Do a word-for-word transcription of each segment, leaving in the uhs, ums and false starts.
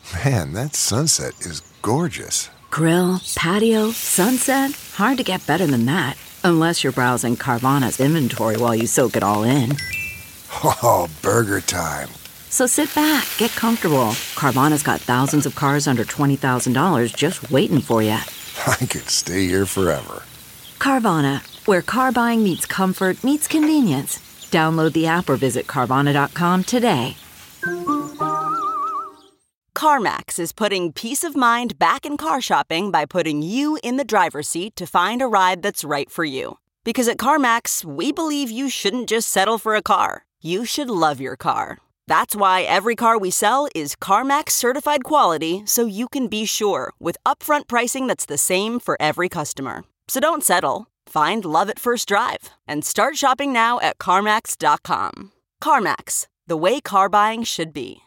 Man, that sunset is gorgeous. Grill, patio, sunset. Hard to get better than that. Unless you're browsing Carvana's inventory while you soak it all in. Oh, burger time. So sit back, get comfortable. Carvana's got thousands of cars under twenty thousand dollars just waiting for you. I could stay here forever. Carvana, where car buying meets comfort, meets convenience. Download the app or visit Carvana dot com today. CarMax is putting peace of mind back in car shopping by putting you in the driver's seat to find a ride that's right for you. Because at CarMax, we believe you shouldn't just settle for a car. You should love your car. That's why every car we sell is CarMax certified quality, so you can be sure with upfront pricing that's the same for every customer. So don't settle. Find love at first drive and start shopping now at CarMax dot com. CarMax, the way car buying should be.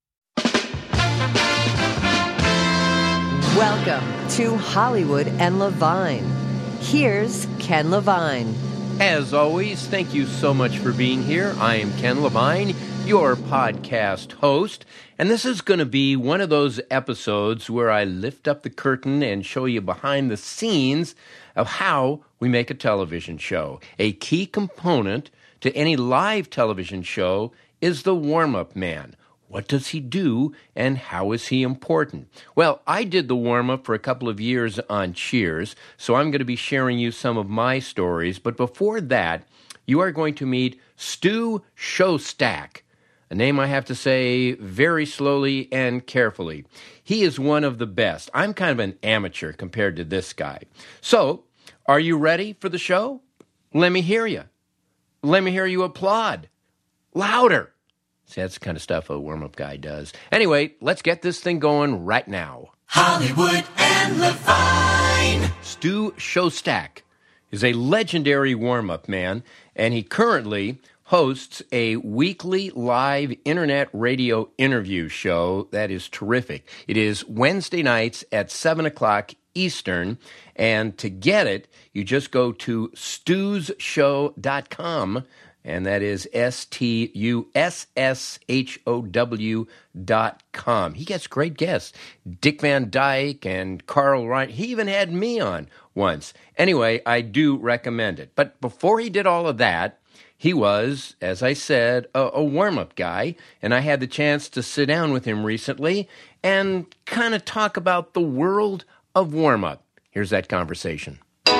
Welcome to Hollywood and Levine. Here's Ken Levine. As always, thank you so much for being here. I am Ken Levine, your podcast host, and this is going to be one of those episodes where I lift up the curtain and show you behind the scenes of how we make a television show. A key component to any live television show is the warm-up man. What does he do, and how is he important? Well, I did the warm-up for a couple of years on Cheers, so I'm going to be sharing you some of my stories. But before that, you are going to meet Stu Shostak, a name I have to say very slowly and carefully. He is one of the best. I'm kind of an amateur compared to this guy. So, are you ready for the show? Let me hear you. Let me hear you applaud. Louder. See, that's the kind of stuff a warm-up guy does. Anyway, let's get this thing going right now. Hollywood and Levine. Stu Shostak is a legendary warm-up man, and he currently hosts a weekly live internet radio interview show that is terrific. It is Wednesday nights at seven o'clock Eastern, and to get it, you just go to stews show dot com, and that is S T U S S H O W dot com. He gets great guests. Dick Van Dyke and Carl Ryan. He even had me on once. Anyway, I do recommend it. But before he did all of that, he was, as I said, a, a warm-up guy, and I had the chance to sit down with him recently and kind of talk about the world of warm-up. Here's that conversation.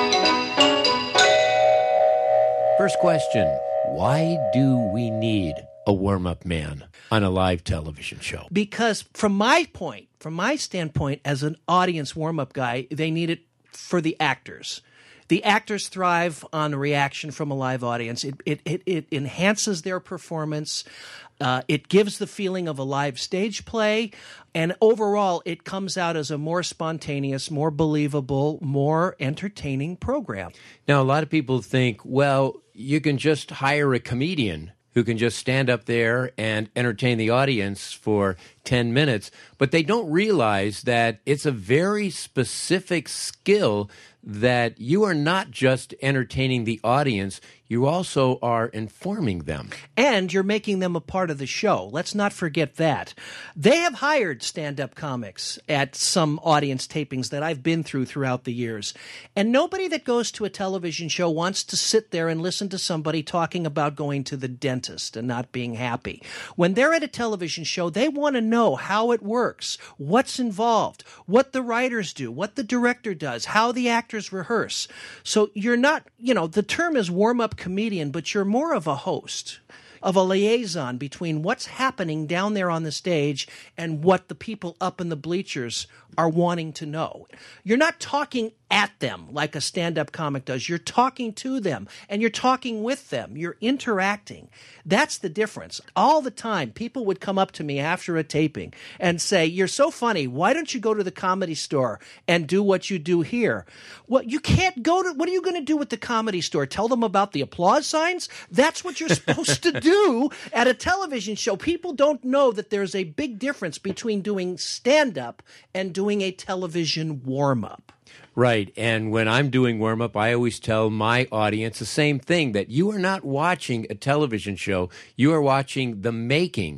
First question. Why do we need a warm-up man on a live television show? Because from my point, from my standpoint as an audience warm-up guy, they need it for the actors. The actors thrive on a reaction from a live audience. It it it, it enhances their performance. Uh, it gives the feeling of a live stage play. And overall, it comes out as a more spontaneous, more believable, more entertaining program. Now, a lot of people think, well, you can just hire a comedian who can just stand up there and entertain the audience for ten minutes, but they don't realize that it's a very specific skill that you are not just entertaining the audience, you also are informing them. And you're making them a part of the show. Let's not forget that. They have hired stand-up comics at some audience tapings that I've been through throughout the years. And nobody that goes to a television show wants to sit there and listen to somebody talking about going to the dentist and not being happy. When they're at a television show, they want to know how it works, what's involved, what the writers do, what the director does, how the actors rehearse. So you're not, you know, the term is warm-up comedian, but you're more of a host, of a liaison between what's happening down there on the stage and what the people up in the bleachers are wanting to know. You're not talking at them like a stand-up comic does. You're talking to them, and you're talking with them. You're interacting. That's the difference. All the time, people would come up to me after a taping and say, "You're so funny. Why don't you go to the Comedy Store and do what you do here?" Well, you can't go to – what are you going to do with the Comedy Store? Tell them about the applause signs? That's what you're supposed to do at a television show. People don't know that there's a big difference between doing stand-up and doing a television warm-up. Right, and when I'm doing warm-up, I always tell my audience the same thing, that you are not watching a television show. You are watching the making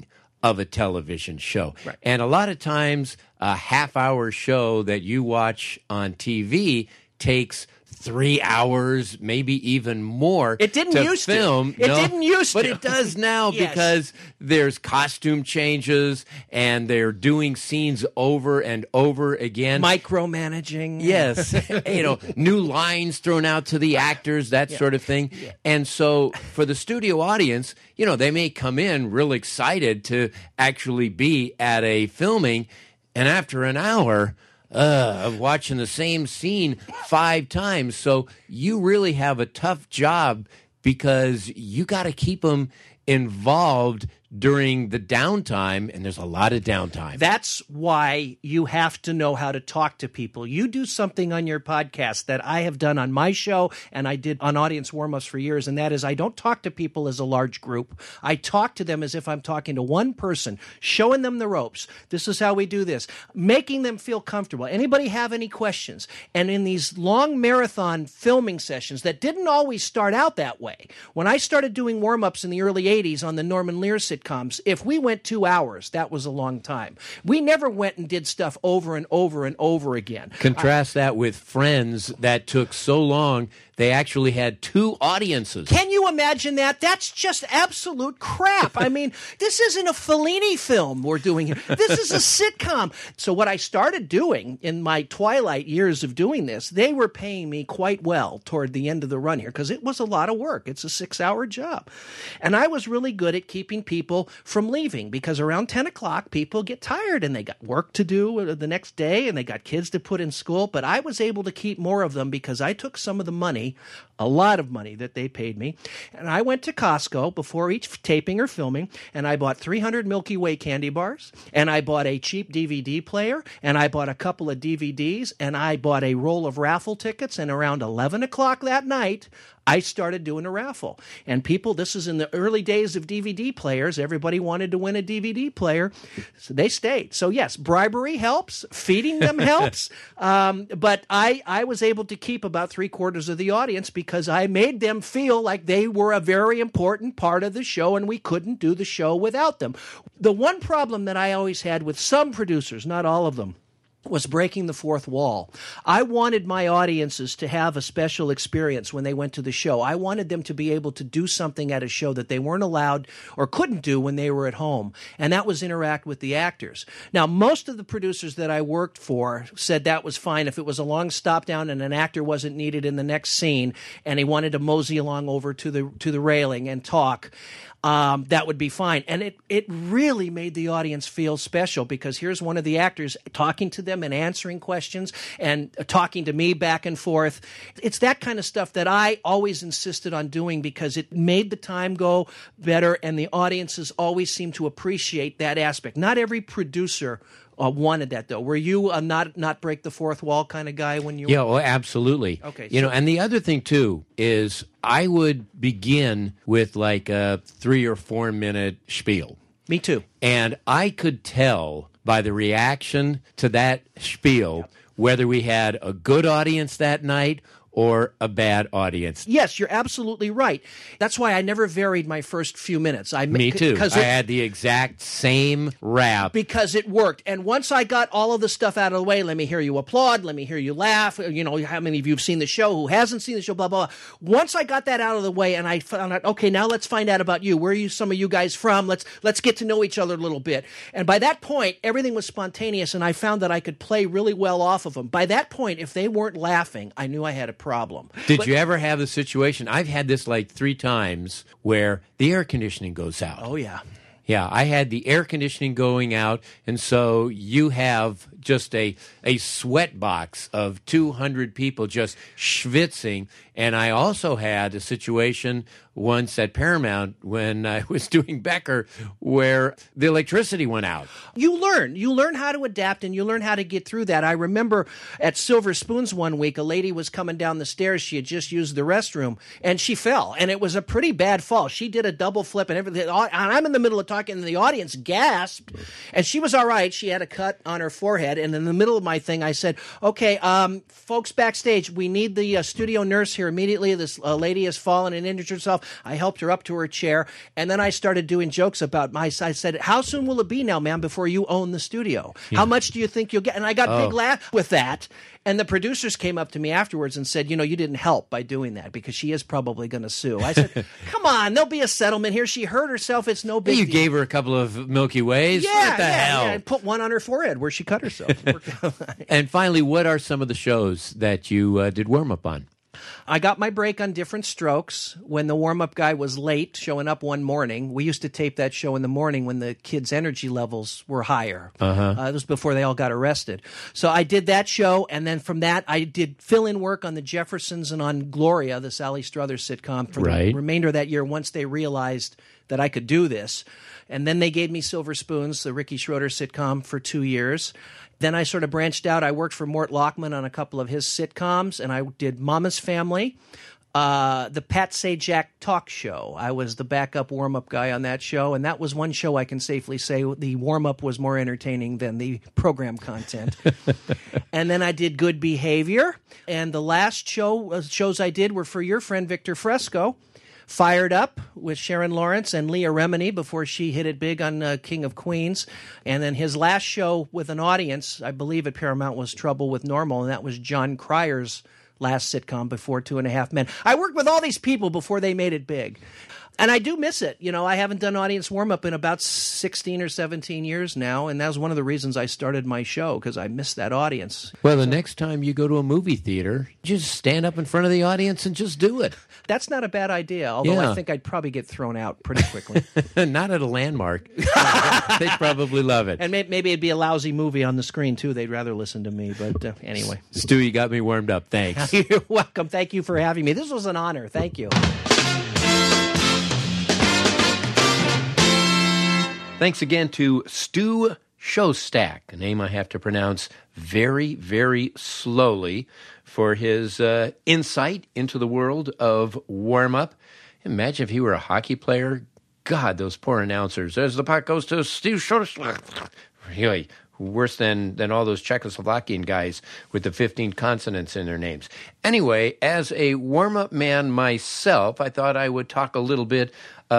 of a television show. Right. And a lot of times, a half-hour show that you watch on T V takes three hours, maybe even more. It didn't to used to. film. It No, didn't used but to. it does now Yes. because there's costume changes and they're doing scenes over and over again. Micromanaging. Yes, you know, new lines thrown out to the actors, that sort of thing. And so for the studio audience, you know, they may come in real excited to actually be at a filming, and after an hour uh, of watching the same scene five times, so you really have a tough job because you got to keep them involved during the downtime, and there's a lot of downtime. That's why you have to know how to talk to people. You do something on your podcast that I have done on my show and I did on Audience Warm-Ups for years, and that is I don't talk to people as a large group. I talk to them as if I'm talking to one person, showing them the ropes. This is how we do this, making them feel comfortable. Anybody have any questions? And in these long marathon filming sessions that didn't always start out that way, when I started doing warm-ups in the early eighties on the Norman Lear sitcoms, if we went two hours, that was a long time. We never went and did stuff over and over and over again. Contrast that with Friends that took so long, they actually had two audiences. Can you imagine that? That's just absolute crap. I mean, this isn't a Fellini film we're doing here. This is a sitcom. So what I started doing in my twilight years of doing this, they were paying me quite well toward the end of the run here because it was a lot of work. It's a six-hour job. And I was really good at keeping people from leaving because around ten o'clock, people get tired and they got work to do the next day and they got kids to put in school. But I was able to keep more of them because I took some of the money, a lot of money that they paid me, and I went to Costco before each taping or filming, and I bought three hundred Milky Way candy bars, and I bought a cheap D V D player, and I bought a couple of D V Ds, and I bought a roll of raffle tickets, and around eleven o'clock that night, I started doing a raffle. And people, this is in the early days of D V D players. Everybody wanted to win a D V D player. So they stayed. So yes, bribery helps. Feeding them helps. Um, but I, I was able to keep about three quarters of the audience because I made them feel like they were a very important part of the show and we couldn't do the show without them. The one problem that I always had with some producers, not all of them, was breaking the fourth wall. I wanted my audiences to have a special experience when they went to the show. I wanted them to be able to do something at a show that they weren't allowed or couldn't do when they were at home, and that was interact with the actors. Now, most of the producers that I worked for said that was fine if it was a long stop down and an actor wasn't needed in the next scene and he wanted to mosey along over to the to the railing and talk. Um, that would be fine. And it, it really made the audience feel special because here's one of the actors talking to them and answering questions and talking to me back and forth. It's that kind of stuff that I always insisted on doing because it made the time go better and the audiences always seem to appreciate that aspect. Not every producer Uh, wanted that, though. Were you a not not break the fourth wall kind of guy when you were? Yeah, well, absolutely. Okay, You so- know, and the other thing, too, is I would begin with like a three or four minute spiel. Me too. And I could tell by the reaction to that spiel whether we had a good audience that night or a bad audience. Yes, you're absolutely right. That's why I never varied my first few minutes. I Me too. Because I it, had the exact same rap. because it worked. And once I got all of the stuff out of the way, let me hear you applaud, let me hear you laugh. You know, how many of you have seen the show, who hasn't seen the show, blah, blah, blah. Once I got that out of the way and I found out, okay, now let's find out about you. Where are you, some of you guys from? Let's let's get to know each other a little bit. And by that point, everything was spontaneous and I found that I could play really well off of them. By that point, if they weren't laughing, I knew I had a problem. Did But- you ever have the situation? I've had this like three times where the air conditioning goes out. Oh, yeah. Yeah, I had the air conditioning going out, and so you have just a a sweat box of two hundred people just schwitzing. And I also had a situation once at Paramount when I was doing Becker where the electricity went out. You learn. You learn how to adapt and you learn how to get through that. I remember at Silver Spoons one week, a lady was coming down the stairs. She had just used the restroom and she fell. And it was a pretty bad fall. She did a double flip and everything. And I'm in the middle of talking and the audience gasped. And she was all right. She had a cut on her forehead. said, and in the middle of my thing, I said, okay, um, folks backstage, we need the uh, studio nurse here immediately. This uh, lady has fallen and injured herself. I helped her up to her chair, and then I started doing jokes about my, I said, how soon will it be now, ma'am, before you own the studio? Yeah. How much do you think you'll get? And I got oh. big laugh with that. And the producers came up to me afterwards and said, you know, you didn't help by doing that because she is probably going to sue. I said, come on, there'll be a settlement here. She hurt herself. It's no big you deal. gave her a couple of Milky Ways? Yeah, what the yeah, hell? yeah. I put one on her forehead where she cut herself. And finally, what are some of the shows that you uh, did warm-up on? I got my break on Different Strokes when the warm-up guy was late showing up one morning. We used to tape that show in the morning when the kids' energy levels were higher. Uh-huh. Uh, it was before they all got arrested. So I did that show, and then from that, I did fill-in work on The Jeffersons and on Gloria, the Sally Struthers sitcom, for right. the remainder of that year once they realized that I could do this. And then they gave me Silver Spoons, the Ricky Schroeder sitcom, for two years. Then I sort of branched out. I worked for Mort Lockman on a couple of his sitcoms, and I did Mama's Family, uh, the Pat Sajak talk show. I was the backup warm-up guy on that show, and that was one show I can safely say the warm-up was more entertaining than the program content. And then I did Good Behavior, and the last show uh, shows I did were for your friend Victor Fresco. Fired Up with Sharon Lawrence and Leah Remini before she hit it big on uh, King of Queens. And then his last show with an audience, I believe at Paramount, was Trouble with Normal, and that was John Cryer's last sitcom before Two and a Half Men. I worked with all these people before they made it big. And I do miss it. You know, I haven't done audience warm-up in about sixteen or seventeen years now, and that was one of the reasons I started my show, because I miss that audience. Well, the next time you go to a movie theater, just stand up in front of the audience and just do it. That's not a bad idea, although yeah. I think I'd probably get thrown out pretty quickly. Not at a landmark. They'd probably love it. And may- maybe it'd be a lousy movie on the screen, too. They'd rather listen to me, but uh, anyway. Stu, you got me warmed up. Thanks. You're welcome. Thank you for having me. This was an honor. Thank you. Thanks again to Stu Shostak, a name I have to pronounce very, very slowly, for his uh, insight into the world of warm-up. Imagine if he were a hockey player. God, those poor announcers. As the puck goes to Stu Shostak. Really, worse than, than all those Czechoslovakian guys with the fifteen consonants in their names. Anyway, as a warm-up man myself, I thought I would talk a little bit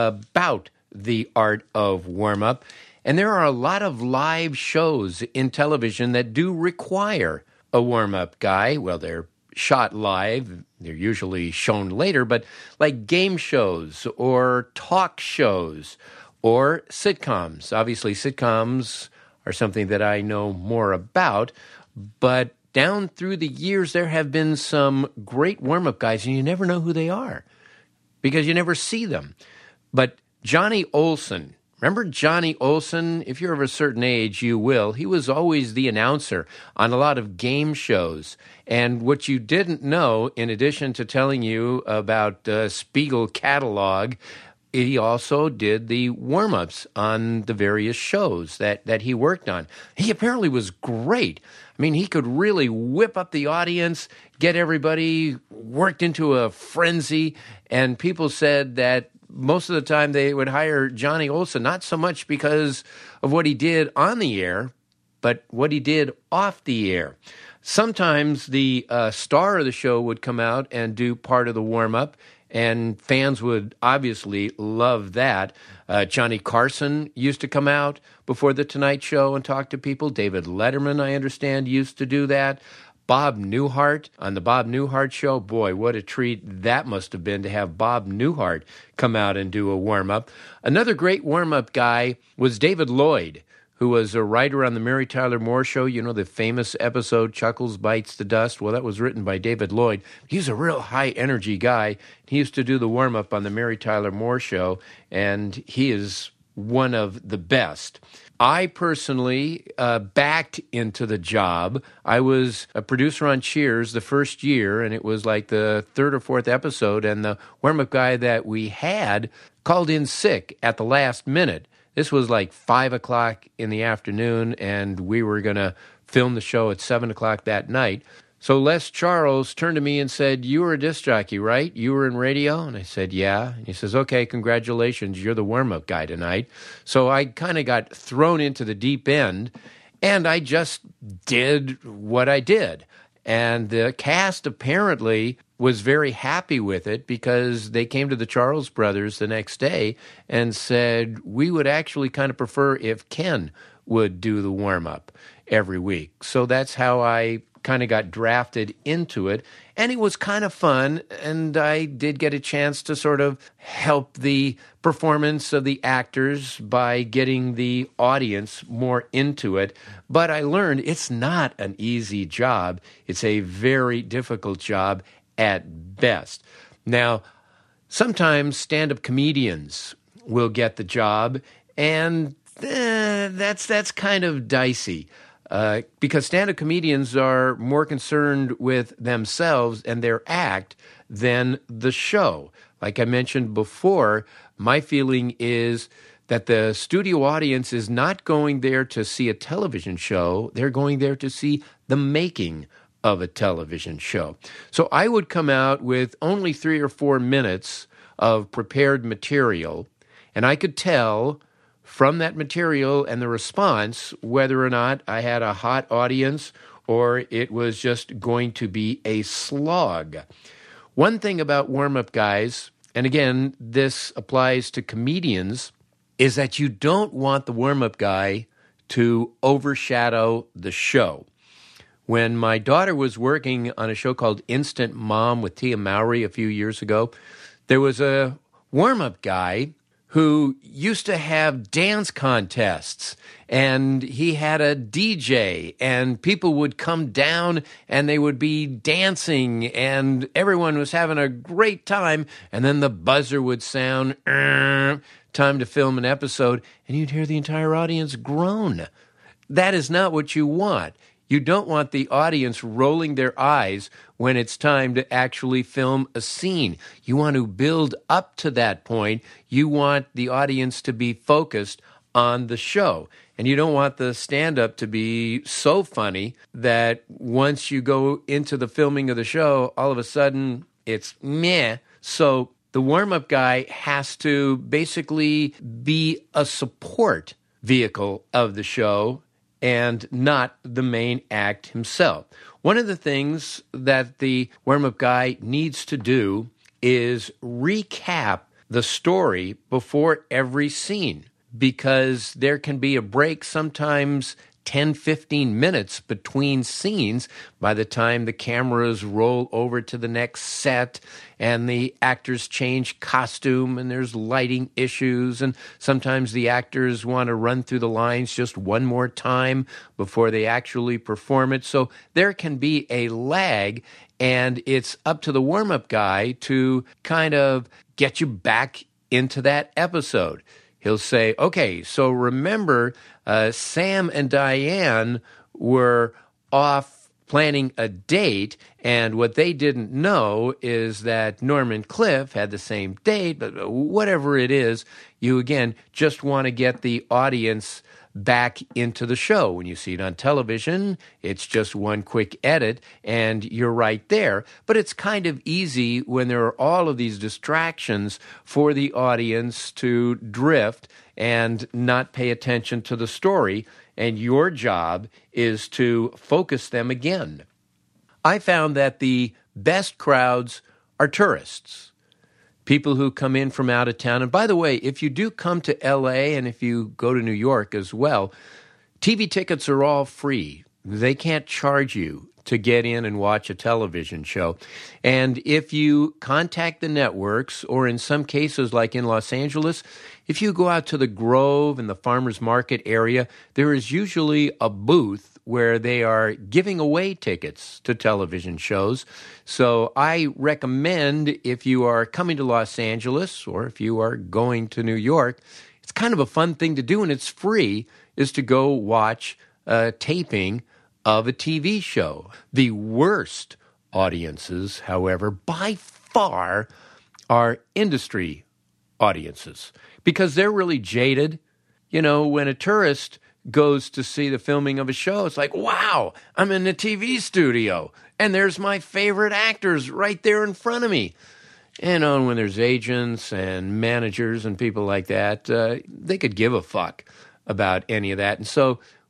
about the art of warm-up. And there are a lot of live shows in television that do require a warm-up guy. Well, they're shot live. They're usually shown later, but like game shows or talk shows or sitcoms. Obviously, sitcoms are something that I know more about, but down through the years, there have been some great warm-up guys, and you never know who they are because you never see them. But Johnny Olson, remember Johnny Olson? If you're of a certain age, you will. He was always the announcer on a lot of game shows. And what you didn't know, in addition to telling you about uh, Spiegel catalog, he also did the warm-ups on the various shows that, that he worked on. He apparently was great. I mean, he could really whip up the audience, get everybody worked into a frenzy, and people said that most of the time they would hire Johnny Olson, not so much because of what he did on the air, but what he did off the air. Sometimes the uh, star of the show would come out and do part of the warm-up, and fans would obviously love that. Uh, Johnny Carson used to come out before The Tonight Show and talk to people. David Letterman, I understand, used to do that. Bob Newhart on the Bob Newhart Show. Boy, what a treat that must have been to have Bob Newhart come out and do a warm-up. Another great warm-up guy was David Lloyd, who was a writer on the Mary Tyler Moore Show. You know, the famous episode, Chuckles Bites the Dust? Well, that was written by David Lloyd. He's a real high-energy guy. He used to do the warm-up on the Mary Tyler Moore Show, and he is one of the best. I personally uh, backed into the job. I was a producer on Cheers the first year, and it was like the third or fourth episode, and the warm-up guy that we had called in sick at the last minute. This was like five o'clock in the afternoon, and we were going to film the show at seven o'clock that night. So Les Charles turned to me and said, "You were a disc jockey, right? You were in radio?" And I said, "Yeah." And he says, "Okay, congratulations. You're the warm-up guy tonight." So I kind of got thrown into the deep end. And I just did what I did. And the cast apparently was very happy with it because they came to the Charles brothers the next day and said, we would actually kind of prefer if Ken would do the warm-up every week. So that's how I kind of got drafted into it. And it was kind of fun, and I did get a chance to sort of help the performance of the actors by getting the audience more into it. But I learned it's not an easy job. It's a very difficult job at best. Now, sometimes stand-up comedians will get the job, and eh, that's that's kind of dicey. Uh, because stand-up comedians are more concerned with themselves and their act than the show. Like I mentioned before, my feeling is that the studio audience is not going there to see a television show. They're going there to see the making of a television show. So I would come out with only three or four minutes of prepared material, and I could tell from that material and the response whether or not I had a hot audience or it was just going to be a slog. One thing about warm-up guys, and again, this applies to comedians, is that you don't want the warm-up guy to overshadow the show. When my daughter was working on a show called Instant Mom with Tia Mowry a few years ago, there was a warm-up guy who used to have dance contests, and he had a D J, and people would come down and they would be dancing, and everyone was having a great time, and then the buzzer would sound, time to film an episode, and you'd hear the entire audience groan. That is not what you want. You don't want the audience rolling their eyes when it's time to actually film a scene. You want to build up to that point. You want the audience to be focused on the show. And you don't want the stand-up to be so funny that once you go into the filming of the show, all of a sudden it's meh. So the warm-up guy has to basically be a support vehicle of the show and not the main act himself. One of the things that the warm-up guy needs to do is recap the story before every scene, because there can be a break, sometimes ten, fifteen minutes between scenes by the time the cameras roll over to the next set and the actors change costume and there's lighting issues, and sometimes the actors want to run through the lines just one more time before they actually perform it. So there can be a lag, and it's up to the warm-up guy to kind of get you back into that episode. He'll say, okay, so remember, uh, Sam and Diane were off planning a date, and what they didn't know is that Norman Cliff had the same date, but whatever it is, you, again, just want to get the audience back into the show. When you see it on television, it's just one quick edit, and you're right there. But it's kind of easy when there are all of these distractions for the audience to drift and not pay attention to the story, and your job is to focus them again. I found that the best crowds are tourists, people who come in from out of town. And by the way, if you do come to L A and if you go to New York as well, T V tickets are all free. They can't charge you to get in and watch a television show. And if you contact the networks, or in some cases like in Los Angeles, if you go out to the Grove and the Farmers Market area, there is usually a booth where they are giving away tickets to television shows. So I recommend, if you are coming to Los Angeles or if you are going to New York, it's kind of a fun thing to do, and it's free, is to go watch a taping of a T V show. The worst audiences, however, by far are industry audiences, because they're really jaded. You know, when a tourist goes to see the filming of a show, it's like, wow, I'm in the T V studio, and there's my favorite actors right there in front of me. You know, when there's agents and managers and people like that, uh, they could give a fuck about any of that. And so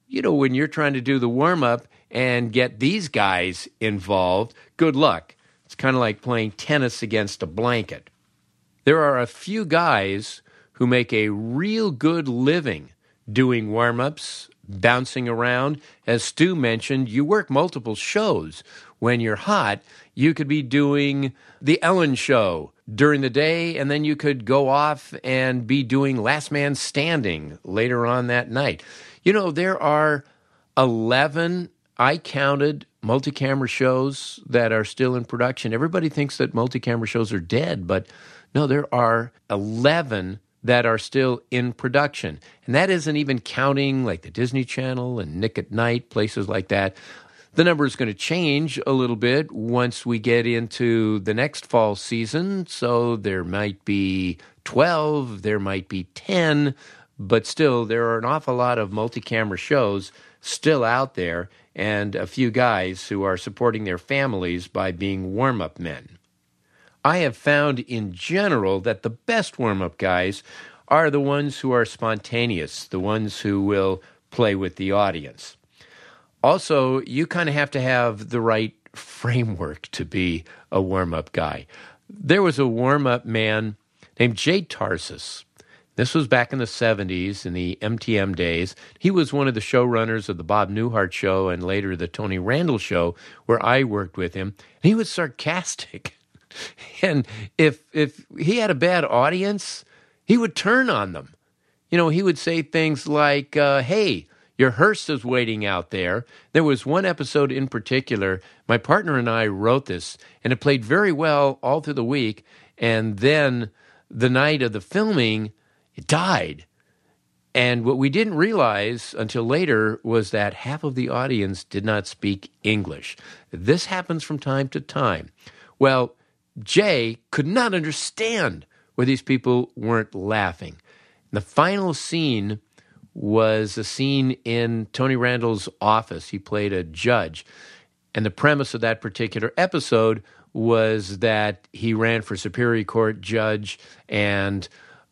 you know, when you're trying to do the warm-up and get these guys involved, good luck. It's kind of like playing tennis against a blanket. There are a few guys who make a real good living doing warm-ups, bouncing around. As Stu mentioned, you work multiple shows. When you're hot, you could be doing the Ellen Show during the day, and then you could go off and be doing Last Man Standing later on that night. You know, there are eleven, I counted, multi-camera shows that are still in production. Everybody thinks that multi-camera shows are dead, but no, there are eleven that are still in production. And that isn't even counting like the Disney Channel and Nick at Night, places like that. The number is going to change a little bit once we get into the next fall season. So there might be twelve, there might be ten, but still there are an awful lot of multi-camera shows still out there and a few guys who are supporting their families by being warm-up men. I have found in general that the best warm-up guys are the ones who are spontaneous, the ones who will play with the audience. Also, you kind of have to have the right framework to be a warm-up guy. There was a warm-up man named Jay Tarses. This was back in the seventies, in the M T M days. He was one of the showrunners of the Bob Newhart Show and later the Tony Randall Show, where I worked with him. And he was sarcastic. And if if he had a bad audience, he would turn on them. You know, he would say things like, uh, hey, your hearse is waiting out there. There was one episode in particular, my partner and I wrote this, and it played very well all through the week. And then the night of the filming, it died. And what we didn't realize until later was that half of the audience did not speak English. This happens from time to time. Well, Jay could not understand where these people weren't laughing. The final scene was a scene in Tony Randall's office. He played a judge. And the premise of that particular episode was that he ran for Superior Court judge and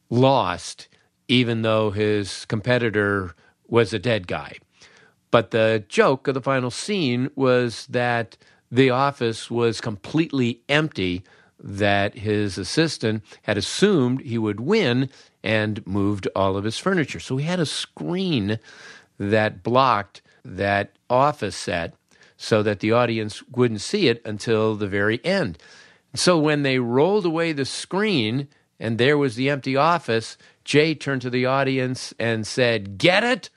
lost, even though his competitor was a dead guy. But the joke of the final scene was that the office was completely empty, that his assistant had assumed he would win and moved all of his furniture. So he had a screen that blocked that office set so that the audience wouldn't see it until the very end. So when they rolled away the screen and there was the empty office, Jay turned to the audience and said, "Get it?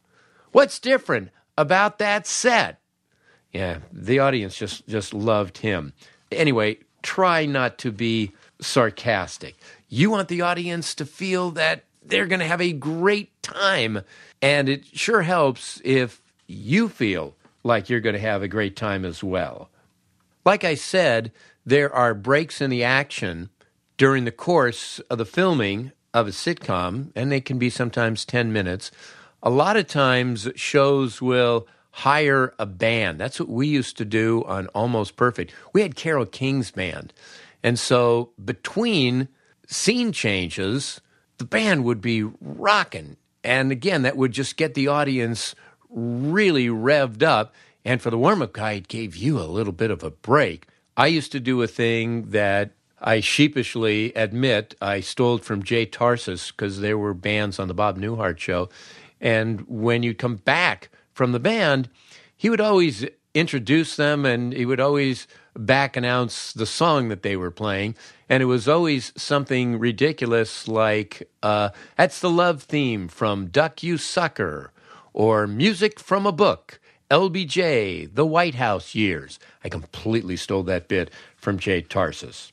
What's different about that set?" Yeah, the audience just, just loved him. Anyway, try not to be sarcastic. You want the audience to feel that they're going to have a great time, and it sure helps if you feel like you're going to have a great time as well. Like I said, there are breaks in the action during the course of the filming of a sitcom, and they can be sometimes ten minutes. A lot of times shows will hire a band. That's what we used to do on Almost Perfect. We had Carole King's band. And so between scene changes, the band would be rocking. And again, that would just get the audience really revved up. And for the warm-up guy, it gave you a little bit of a break. I used to do a thing that I sheepishly admit I stole from Jay Tarses because there were bands on the Bob Newhart Show. And when you come back from the band, he would always introduce them and he would always back announce the song that they were playing. And it was always something ridiculous like, uh, that's the love theme from Duck You Sucker, or music from a book, L B J, The White House Years. I completely stole that bit from Jay Tarses.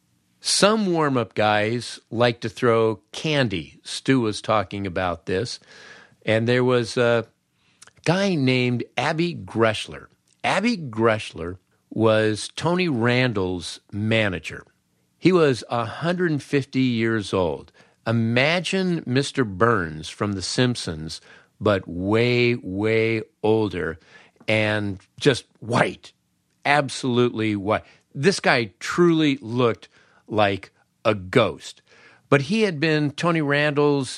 Some warm-up guys like to throw candy. Stu was talking about this. And there was a guy named Abby Greshler. Abby Greshler was Tony Randall's manager. He was one hundred fifty years old. Imagine Mister Burns from The Simpsons, but way, way older and just white, absolutely white. This guy truly looked like a ghost. But he had been Tony Randall's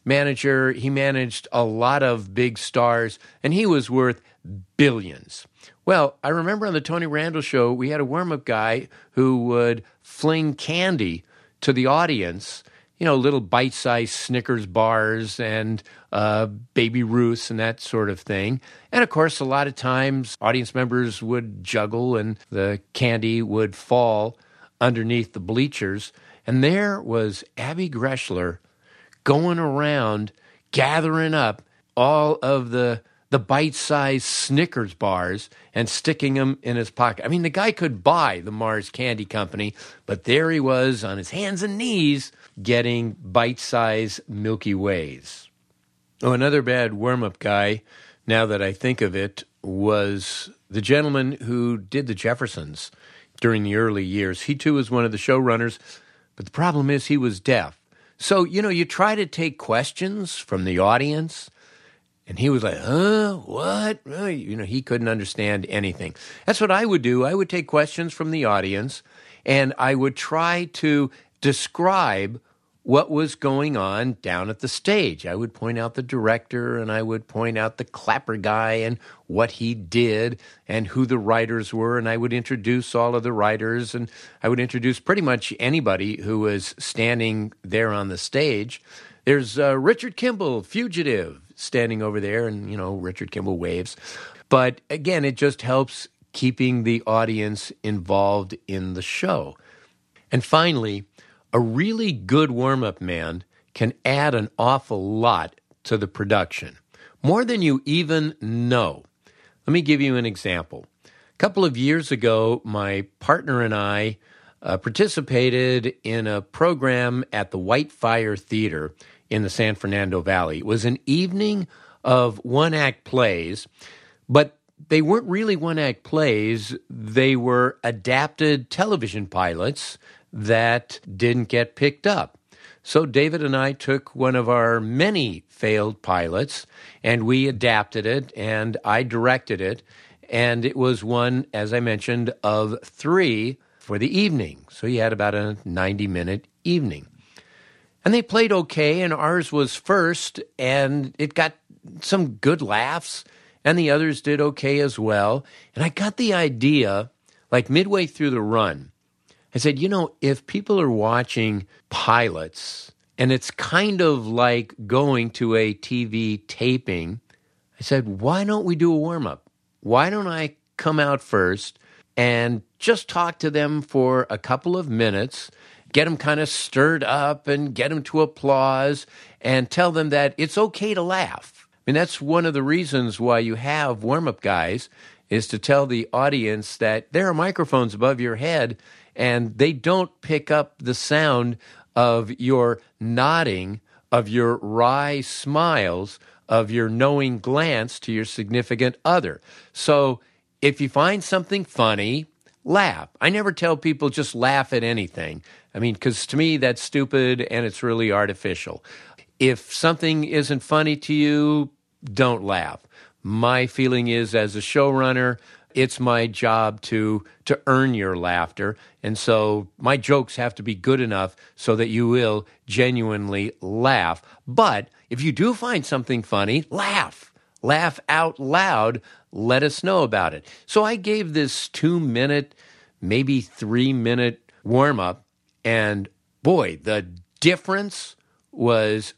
manager. He managed a lot of big stars, and he was worth billions. Well, I remember on the Tony Randall Show, we had a warm-up guy who would fling candy to the audience, you know, little bite-sized Snickers bars and uh, Baby Ruths and that sort of thing. And, of course, a lot of times audience members would juggle and the candy would fall underneath the bleachers. And there was Abby Greshler going around gathering up all of the the bite-sized Snickers bars and sticking them in his pocket. I mean, the guy could buy the Mars Candy Company, but there he was on his hands and knees getting bite-sized Milky Ways. Oh, another bad warm-up guy, now that I think of it, was the gentleman who did the Jeffersons during the early years. He, too, was one of the showrunners, but the problem is he was deaf. So, you know, you try to take questions from the audience, and he was like, huh, what? You know, he couldn't understand anything. That's what I would do. I would take questions from the audience, and I would try to describe what was going on down at the stage. I would point out the director, and I would point out the clapper guy and what he did and who the writers were, and I would introduce all of the writers, and I would introduce pretty much anybody who was standing there on the stage. There's uh, Richard Kimball, Fugitive, standing over there, and, you know, Richard Kimball waves. But, again, it just helps keeping the audience involved in the show. And finally, a really good warm-up man can add an awful lot to the production, more than you even know. Let me give you an example. A couple of years ago, my partner and I uh, participated in a program at the White Fire Theater in the San Fernando Valley. It was an evening of one-act plays, but they weren't really one-act plays. They were adapted television pilots that didn't get picked up. So David and I took one of our many failed pilots, and we adapted it, and I directed it, and it was one, as I mentioned, of three for the evening. So you had about a ninety-minute evening. And they played okay, and ours was first, and it got some good laughs, and the others did okay as well. And I got the idea, like midway through the run, I said, you know, if people are watching pilots, and it's kind of like going to a T V taping, I said, why don't we do a warm-up? Why don't I come out first and just talk to them for a couple of minutes, get them kind of stirred up and get them to applause and tell them that it's okay to laugh. I mean, that's one of the reasons why you have warm-up guys, is to tell the audience that there are microphones above your head and they don't pick up the sound of your nodding, of your wry smiles, of your knowing glance to your significant other. So if you find something funny, laugh. I never tell people just laugh at anything. I mean, because to me, that's stupid and it's really artificial. If something isn't funny to you, don't laugh. My feeling is, as a showrunner, it's my job to to earn your laughter. And so my jokes have to be good enough so that you will genuinely laugh. But if you do find something funny, laugh. Laugh out loud. Let us know about it. So I gave this two-minute, maybe three-minute warm-up, and boy, the difference was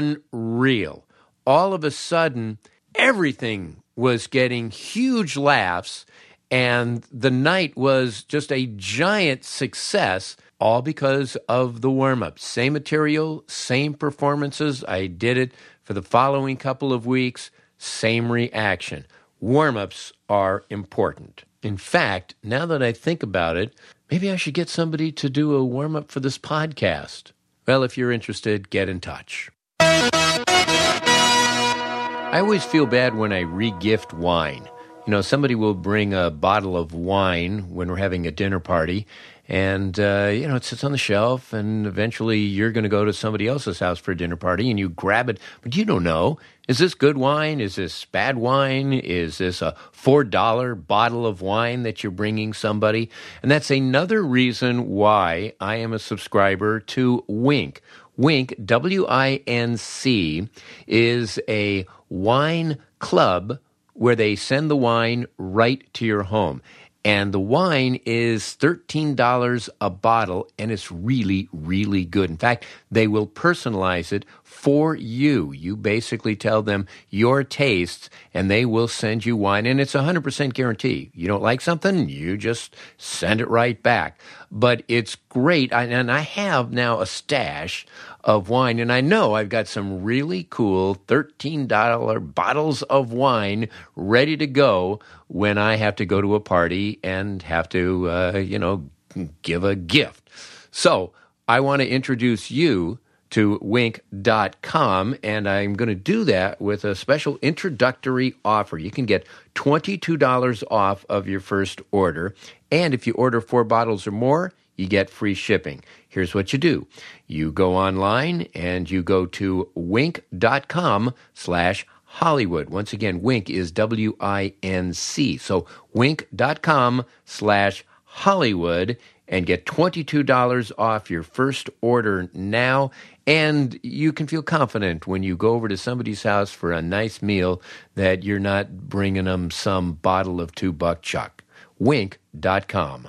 unreal. All of a sudden, everything was getting huge laughs, and the night was just a giant success, all because of the warm-up. Same material, same performances. I did it for the following couple of weeks, same reaction. Warm-ups are important. In fact, now that I think about it, maybe I should get somebody to do a warm-up for this podcast. Well, if you're interested, get in touch. I always feel bad when I re-gift wine. You know, somebody will bring a bottle of wine when we're having a dinner party, and, uh, you know, it sits on the shelf, and eventually you're going to go to somebody else's house for a dinner party, and you grab it, but you don't know, is this good wine? Is this bad wine? Is this a four dollar bottle of wine that you're bringing somebody? And that's another reason why I am a subscriber to Wink. Winc, W I N C, is a wine club where they send the wine right to your home. And the wine is thirteen dollars a bottle, and it's really, really good. In fact, they will personalize it for you. You basically tell them your tastes, and they will send you wine. And it's a one hundred percent guarantee. You don't like something, you just send it right back. But it's great. I, and I have now a stash of wine, and I know I've got some really cool thirteen dollars bottles of wine ready to go when I have to go to a party and have to, uh, you know, give a gift. So I want to introduce you to winc dot com, and I'm going to do that with a special introductory offer. You can get twenty-two dollars off of your first order, and if you order four bottles or more, you get free shipping. Here's what you do. You go online and you go to winc dot com slash Hollywood. Once again, Winc is W I N C. So winc dot com slash Hollywood and get twenty-two dollars off your first order now. And you can feel confident when you go over to somebody's house for a nice meal that you're not bringing them some bottle of two-buck chuck. winc dot com.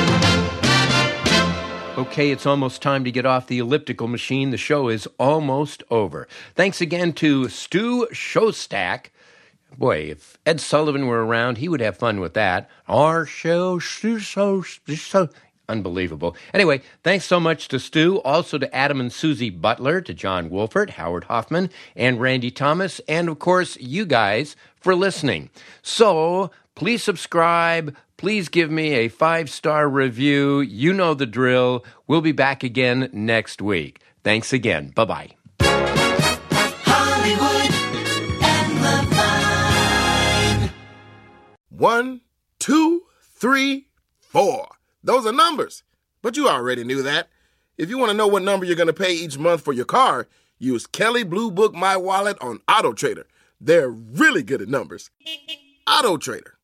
Okay, it's almost time to get off the elliptical machine. The show is almost over. Thanks again to Stu Shostak. Boy, if Ed Sullivan were around, he would have fun with that. Our show, Stu Shostak. Unbelievable. Anyway, thanks so much to Stu, also to Adam and Susie Butler, to John Wolfert, Howard Hoffman, and Randy Thomas, and of course, you guys for listening. So, please subscribe. Please give me a five-star review. You know the drill. We'll be back again next week. Thanks again. Bye-bye. Hollywood and Levine. One, two, three, four. Those are numbers, but you already knew that. If you want to know what number you're going to pay each month for your car, use Kelley Blue Book My Wallet on AutoTrader. They're really good at numbers. AutoTrader.